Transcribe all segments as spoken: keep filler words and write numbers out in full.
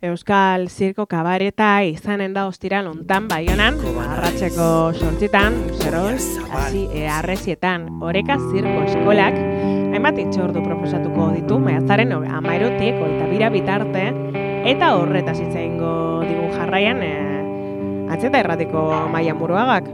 Euskal Zirko Kabareta izanen da ostiral hontan Baionan, arratseko zortzitan, zerol, hasi arrezietan, Oreka Zirko Eskolak, hainbat itxordu proposatuko ditu, maiatzaren hamairutik hogeita bira bitarte, eta horretaz hitz egingo digu jarraian, e, Antzeta Irratiko Maia Muruagak.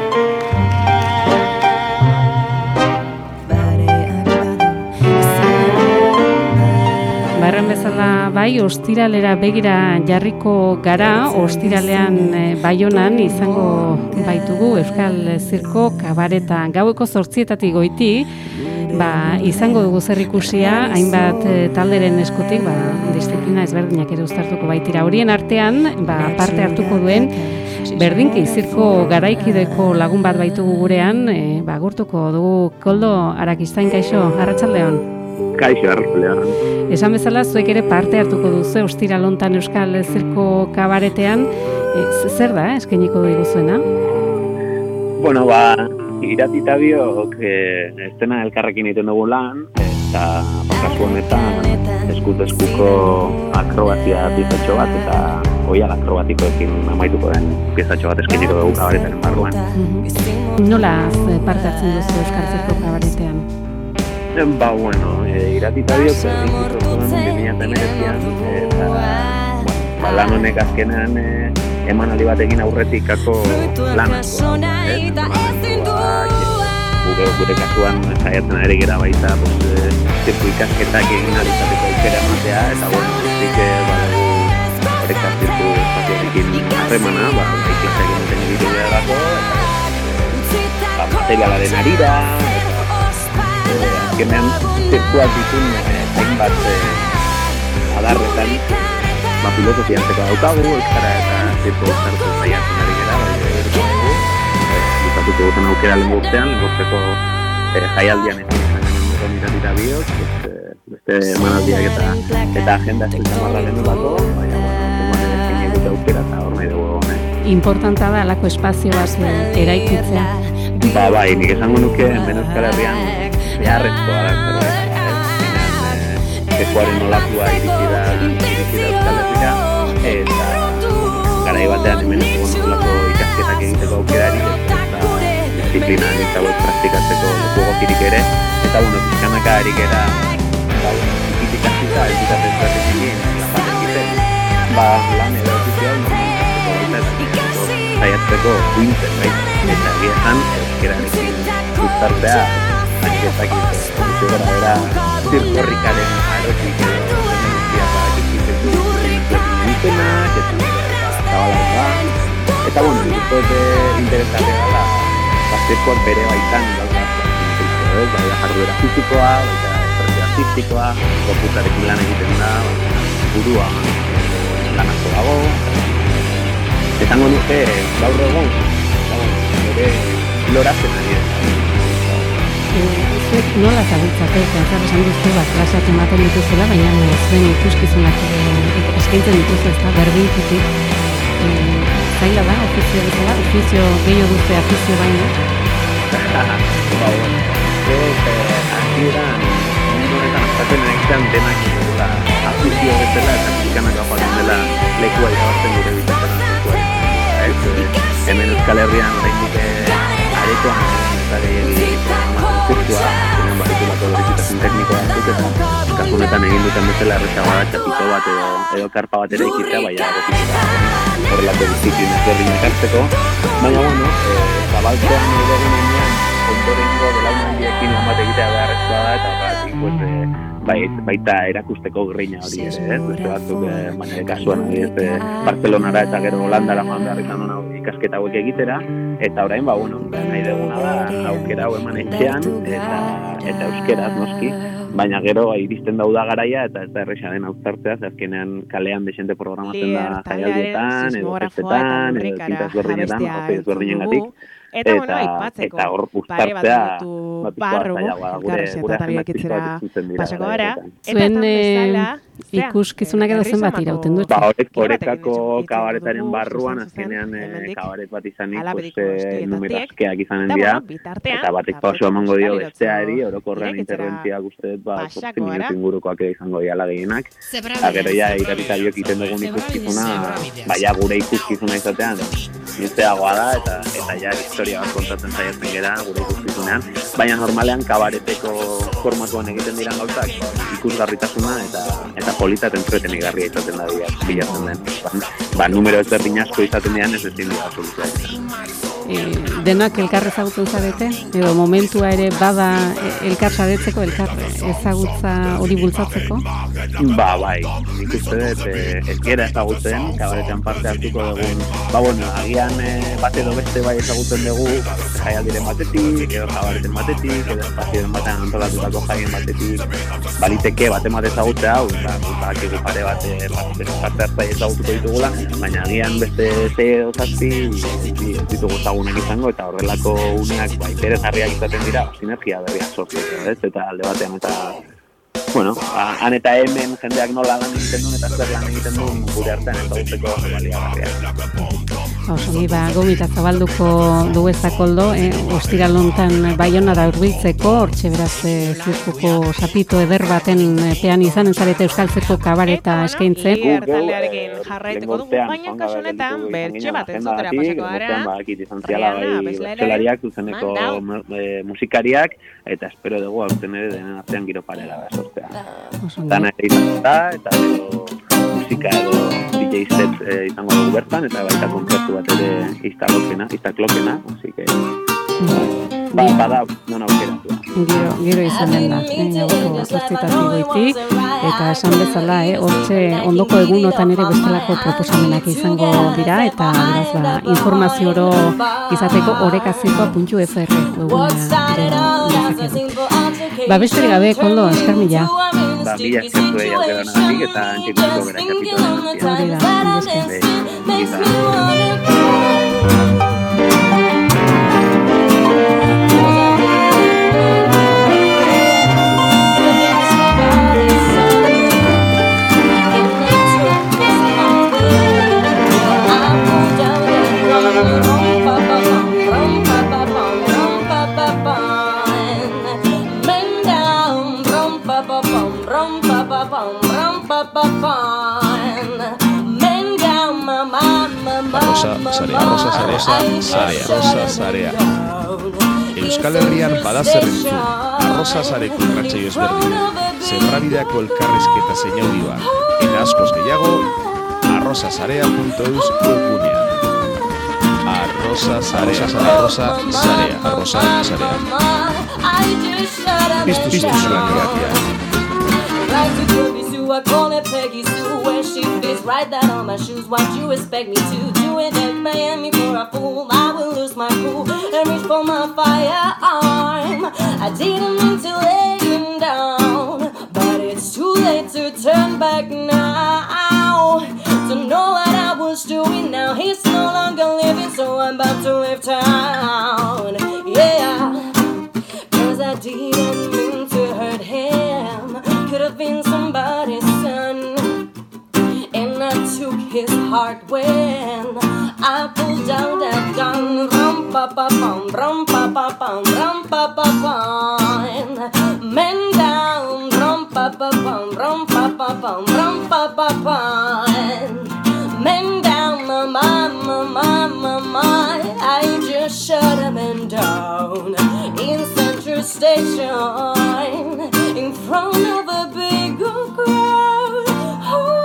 Barren bezala bai, ostiralera begira jarriko gara, ostiralean e, Baionan izango baitugu Euskal Zirko Kabareta. Gaueko zortzietatik goiti, ba, izango dugu zer ikusia, hainbat e, talderen eskutik, ba, disiplina ezberdinak ere uztartuko baitira. Horien artean, ba, parte hartuko duen, berdinki zirko garaikideko lagun bat baitugu gurean, e, ba, gurtuko dugu Koldo Arakistain, kaixo, arratsaldeon. Kaixo, arratsaldeon. Esan bezala, zuek ere parte hartuko duzu ostiral hontan Euskal Zirko Kabaretean, e, zer da, eh, eskainiko diguzuena? Bueno, ba, iratita biok, eh, estena elkarrekin egiten dugu lan, eta kasu honetan eskut eskuko akrobazia piezatxo bat, eta oial akrobatikoekin amaituko den piezatxo bat eskainiko dugu kabaretaren barruan. Mm-hmm. Nola parte hartzen duzu Euskal Zirko Kabaretean? Ba, bueno, e, iratita biok, ikusten bi mila hemeretzian, eta ba, lan honek azkenean e, emanaldi batekin aurretikako lan asko. Gure, gure kasuan saiatzen ari gera baita, pues, zirku ikasketak egin alizateko aukera ematea, eta bueno, zik badago Oreka Zirku espazioarekin harremana, ba, iklasak egiten egitu beharako, eta ba, materialaren arira, azkenean zirkuak ditun hainbat adarretan, ba, filosofia antzeko daukagu, euskara eta zirko uztartzen saiatzen ari gera, bukatuko duten aukera lehen urtean, lehen urteko jaialdian ez izan iratita biok, beste emanaldiak eta, eta agenda ez dut amarra lehen urtako, baina, bueno, egin egute aukera eta hor nahi dugu gone. Importanta da alako espazio bat eraikitzea. Ba, bai, nik esango nuke, hemen Euskal Herrian, beharrezkoa da zerbait, zekuaren olatua iritsi da Euskal Herria, eta garai batean hemen egon olako ikasketak egiteko aukerari, eta disiplina nintzabot praktikatzeko leku egokirik ere, eta bueno, pizkanaka erik era, ba, ikitik azita, egitat ezberdinekin, lapan egiten, ba, lan edo ofizioa, normalizatzeko baita, eta zaiatzeko duintzen, baita, eta egiezan, euskerarekin guztartzea, Antzietak izan, gara bera, zirkorrikaren arotik edo zenentzia bat ikizeko iztenak, eta zabalan da. Eta, bueno, ikustote interesatea dela, zirkoak bere baitan gauza zirko, bai da jarduera fizikoa, baita espresio artistikoa, gorputzarekin lan egiten da, burua lan asko dago. Esango nuke, gaur egon, bere loratzen ari da. Zuek nola zabiltzate, zer esan duztu bat klaseak ematen dituzela, baina zuen ikuskizunak eskaintzen dituzu, ez da, berdinkitik. Zaila da, ofizio bezala, ofizio gehiago duzu afizio baina. Ba, bueno, ez hasieran mundu honetan astatzen egitean denak dela afizio bezala, eta pizkanak aparen dela lekua irabazten gure bizitzen. Hemen Euskal Herrian oraindik aretoan zirkua, zenen barritulako berrizitasun teknikoa batzuk, eta kasu honetan egin duten bezala errezagoa da txapito bat edo, edo karpa bat ere ikitzea, baina egokituta horrelako disiplina ezberdin ekartzeko. Baina, bueno, e, zabaltzean edo egunean, ondorengo belaunaldiekin lan bat egitea beharrezkoa da, eta horretik, pues, e, bait, baita erakusteko grina hori ere, ez? Beste batzuk, e, baina kasuan, ez, e, Barcelonara eta gero Holandara joan behar izan hona ikasketa hauek egitera, eta orain, ba, bueno, nahi duguna da aukera hau eman etxean, eta, eta euskeraz noski, baina gero iristen dauda garaia, eta ez da erresa den hauztartzea, azkenean kalean desente programatzen da jaialdietan, edo festetan, edo zintaz berdinetan, ofe ezberdinen gatik, Eta, bueno, aipatzeko, eta hor pare bat uztartzea, minutu barru, elkarrizketatik itzera pasako gara. Zuen ikuskizunak edo zenbat irauten dut? Ba, horek, horekako kabaretaren barruan, azkenean kabaret bat izanik, uste numerazkeak izanen dira, eta batek pauso emango dio besteari, orokorrean interventziak uste, ba, zortzi minutu ingurukoak izango diala gehienak. Agero ja, irabitariok iten dugun ikuskizuna, baina gure ikuskizuna izatean, nintzeagoa da, eta eta ja historia bat kontatzen saiatzen gera gure ikuskizunean, baina normalean kabareteko formatuan egiten diran gauzak ikusgarritasuna eta eta polita eta entretenigarria izaten da dira, bilatzen den. Ba, ba numero ezberdin asko izaten dian ez ezin dira soluzioa izan. E, denak elkar ezagutzen zarete? Edo momentua ere bada elkar saretzeko, elkar ezagutza hori bultzatzeko? Ba, bai, nik uste dut ez gera ezagutzen, kabaretean parte hartuko dugun, ba, bueno, agian e, bat edo beste bai ezagutzen dugu, jaialdiren batetik, edo kabareten batetik, edo espazioen batean antolatutako jaien batetik, baliteke bat emat ezagutzea, hau, ba, guztak egu pare bat parte hartzai ezagutuko ditugula, baina agian beste ze edo zazpi, ez ditugu ezagunak izango, eta horrelako uneak ba, interesgarriak izaten dira, sinergia berriak sortzeko, ez? Eta alde batean, eta bueno, han eta hemen jendeak nola lan egiten duen eta zer lan egiten duen gure artean ezagutzeko baliagarriak. Osogi, ba, gomita zabalduko dugu ez dakoldo, eh? Ostiral hontan Baionara hurbiltzeko, hortxe beraz eh, zirkuko sapito eder baten pean izanen zarete euskaltzeko kabareta eskaintzen. Gu taldearekin jarraituko dugu, baina kasu honetan bertxe bat entzutera pasako gara. Bakit izan ziala bai bertxelariak, zuzeneko musikariak, eta espero dugu hauten ere denen artean giro parera da sortzea. Dana egiten da, eta edo musika edo D J set eh, izango dugu bertan, eta baita kontzertu bat ere iztaklokena, iztaklokena, así que ba, bada non aukeratu da. Giro, giro izan den da, gauko zortzitatik goitik, eta esan bezala, eh, hortxe ondoko egunotan ere bestelako proposamenak izango dira, eta beraz ba, informazio oro izateko orekazikoa puntu F R Ba, besterik gabe, Koldo, eskar mila. Ba, mila eskertu egin alderanagatik eta antxekutiko gara kapitola. Hori da, esker. Arrosa Sarea, Arrosa Sarea, Arrosa Sarea. Euskal Herrian badazer entzun, Arrosa Sareko irratsaio ezberdin, zebrabideako elkarrizketa zein audioa, eta askoz gehiago, arrosasarea punto eus webgunean. Arrosa Sarea, Arrosa Sarea, Arrosa Sarea. Piztu, piztu zuen gratia. I call it Peggy Sue when she fits right down on my shoes. What you expect me to do it and paying me for a fool? I will lose my cool and reach for my firearm. I didn't mean to lay him down, but it's too late to turn back now. To know what I was doing now, he's no longer living, so I'm about to leave town. Yeah, cause I didn't mean to hurt him. Could have been somebody's son, and I took his heart when I pulled down that gun. Rum pa pa pum, rum pa pa pum, rum pa pa pum. Men down, rum pa pa pum, rum pa pa pum, rum pa pa pum. Men down, my my my my my. I just shut a man down in Central Station in front of a big crowd. Oh,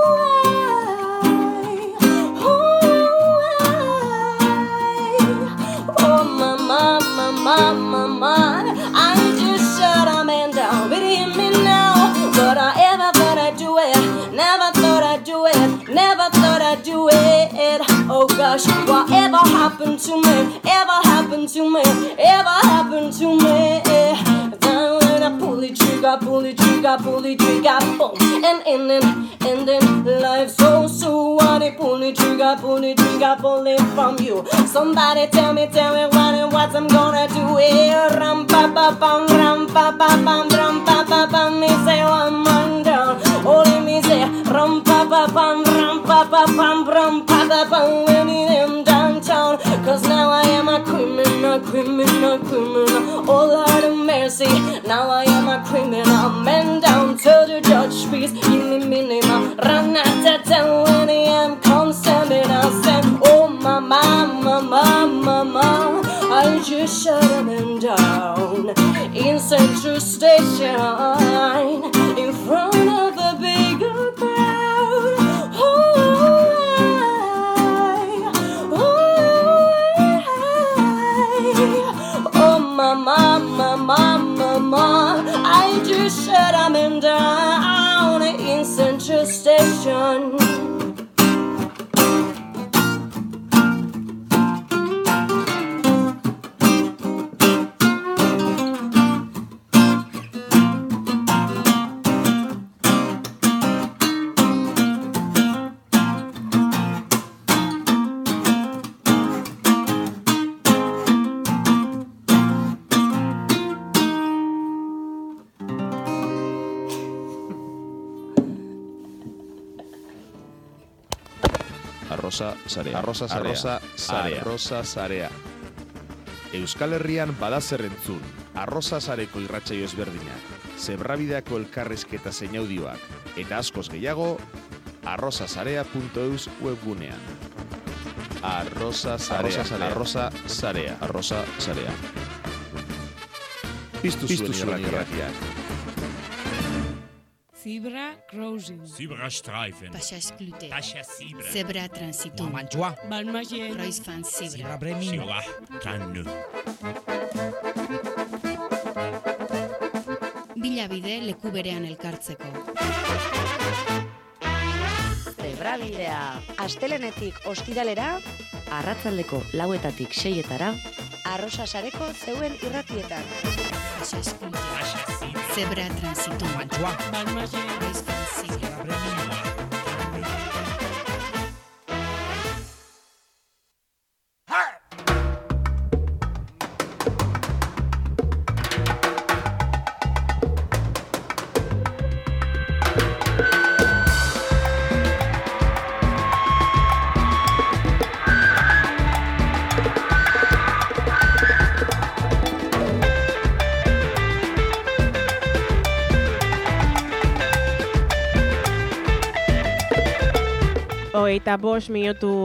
oh, my, my, my, my, my, my. I just shut a man down. Believe me now, but I ever thought I'd do it. Never thought I'd do it. Never thought I'd do it. Oh gosh, whatever happened to me? Ever happened to me? Ever happened to me? Then when I pull the trigger, pull the trigger, pull the trigger, boom, and ending, ending life. So, so what? me pull the trigger, pull the trigger, pull it from you. Somebody tell me, tell me what and what I'm gonna do. Hey, ram pa pa pam, ram pa pa pam, ram pa pa pam. Me say one man down. Only me say ram pa pa pam, ram pa pa pam, ram pa pa pam. When in them downtown, 'cause now I am a criminal, criminal, criminal. Oh Lord of mercy, now I am a criminal. Man down to the judge, please give me minimum. Ranatata when I am constant, I said, oh my mama, mama, mama, I just shut him down in Central Station, in front of a bigger crowd. Oh, I, oh, I, oh my mama, mama, mama, I just shut him down in Central Station. Arrosa Sarea. Arrosa Sarea. Arrosa Sarea. Arrosa Sarea. Euskal Herrian badazer entzun. Arrosa Sareko irratsaio ezberdinak. Zebrabideako elkarrizketa zein audioak. Eta askoz gehiago, arrosasarea punto eus webgunean. Arrosa Sarea. Arrosa Sarea. Arrosa Sarea. Piztu zuen irratiak. Zebra crossing. Zebra streifen. Passagsklute. Passassibre. Zebra transitum. Mantua. Balmagien. Reis van zebra. Zebra bremin. Zebra kannu. Bilabide leku berean elkartzeko. Zebrabidea. Astelenetik ostiralera, arratsaldeko lauetatik seietara, Arrosasareko zeuen irratietan. Passagsklute. Zebra transitum. Mantua. Balmagien. Reis van zebra. Zebra bremin. Hogeita bost minutu